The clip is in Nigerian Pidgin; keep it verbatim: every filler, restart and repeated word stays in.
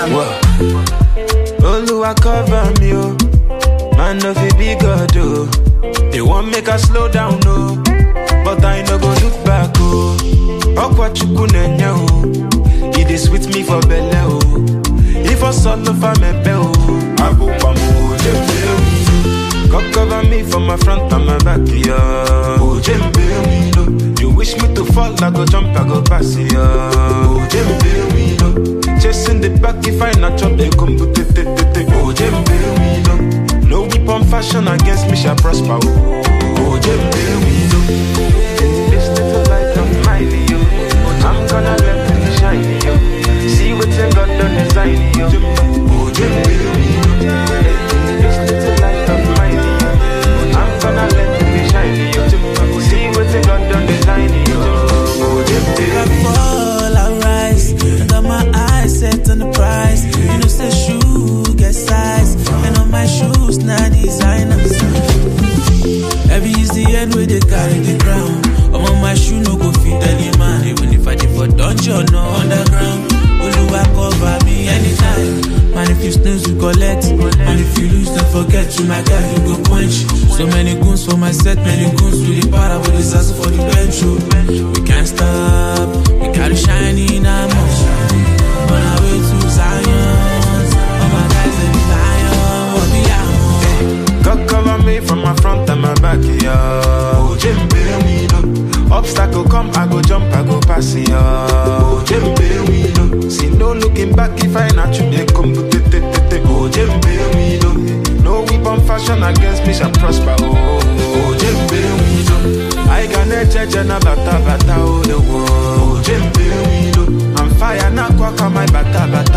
Oluwa cover me, oh. Man, no fi be God, oh. They won't make us slow down, no. But I no go look back, oh. Okwa chukunenya, oh. It is with me for belle, oh. If I solo for me, oh. I go pamu, jembe, God cover me from my front and my back, yeah. Oh, jembe, no. You wish me to fall, I go jump, I go pass, yeah. Oh, jembe, no. Chasing the back, if I not chop, they come to te te te te. Oh, jembe, no. No weapon fashion against me shall prosper. Oh, jembe, no. This little light of mine, yo. I'm gonna let it shine, yo. See what's in God done design, yo. Oh, jembe, no. This little light of mine, yo. I'm gonna let it shine, yo. See what's in God done design, yo. Oh, jembe, no. Fall, I rise. Got my eyes set on the prize. You know, say shoe get size. And on my shoes, now designers. Every is the end where they carry the crown. I'm on my shoe, no go fit any man. Even if I did for dungeon, no underground. Oluwa cover me anytime. Man, if you snooze, you collect. And if you lose, don't forget you, my guy, you go quench. So many goons for my set, many goons with the power, with the sass for the bench. We can't stop, we gotta shine in our motion. On our way to Zion, all my guys, they be lion, what be out. God cover me from my front and my back, yeah. Oh, jembe, we know. Obstacle come, I go jump, I go pass, yeah. Oh, jembe, we know. See no looking back, if I not you, they come to te te te te. Oh, jembe, we know. No weapon fashion against me shall prosper, oh. Oh, jembe, we know. I can judge and a bata bata, oh, the world. Oh, jembe, we know. I'm fire, now quack on my bata bata.